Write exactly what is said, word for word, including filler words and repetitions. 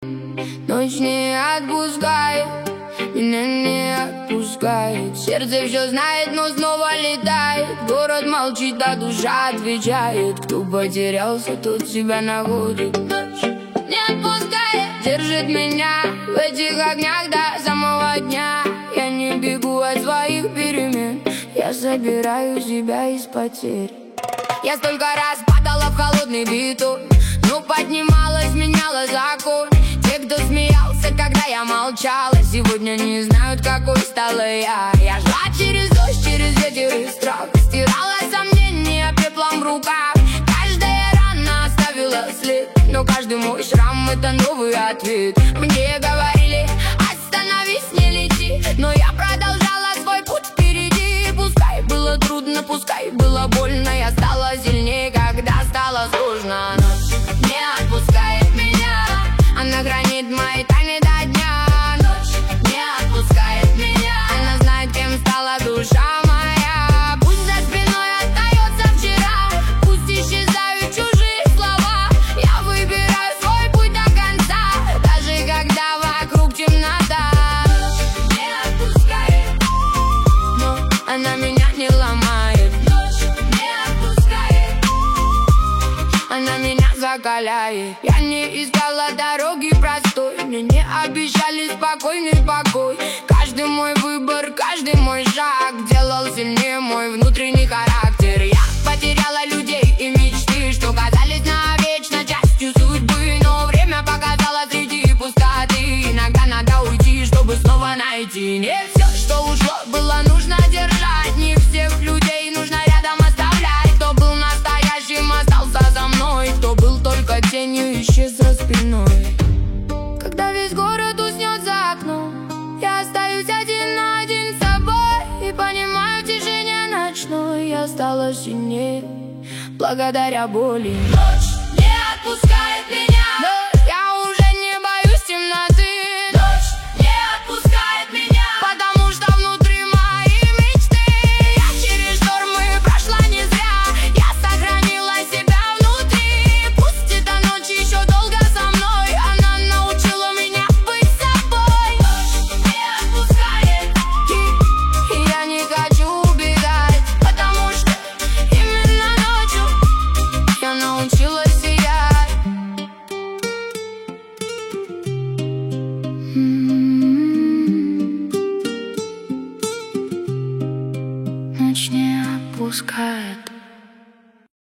Ночь не отпускает, меня не отпускает. Сердце все знает, но снова летает. Город молчит, а душа отвечает. Кто потерялся, тот себя находит. Ночь не отпускает, держит меня в этих огнях до самого дня. Я не бегу от своих перемен, я собираю себя из потерь. Я столько раз падала в холодный бетон, но поднималась, меняла закон. Те, кто смеялся, когда я молчала, сегодня не знают, какой стала я. Я шла через дождь, через ветер и страх, стирала сомнения пеплом в руках. Каждая рана оставила след, но каждый мой шрам — это новый ответ. Мне говорили: остановись, не лети, но я продолжала свой путь впереди. Пускай было трудно, пускай было больно, я стала сильнее, когда стало сложно. Ночь не отпускает меня, она хранит мои тайны до дня. Ночь не отпускает меня, она знает, кем стала душа моя. Пусть за спиной остается вчера, пусть исчезают чужие слова. Я выбираю свой путь до конца, даже когда вокруг темнота. Ночь не отпускает, но она меня не ломает. Ночь не отпускает, она меня закаляет. Я не искала дороги простой, мне не обещали спокойный покой. Каждый мой выбор, каждый мой шаг делал сильнее мой внутренний характер. Я потеряла людей и мечты, что казались навечно частью судьбы, но время показало среди пустоты. Иногда надо уйти, чтобы снова найти. Не все, что ушло, было нужно держать. Не всех людей нужно рядом оставлять. Кто был настоящим, остался за мной, кто был только тенью, исчез за спиной. Когда весь город уснет за окном, я остаюсь один на один с собой и понимаю, в тишине ночной я стала сильнее благодаря боли. Ночь не отпускает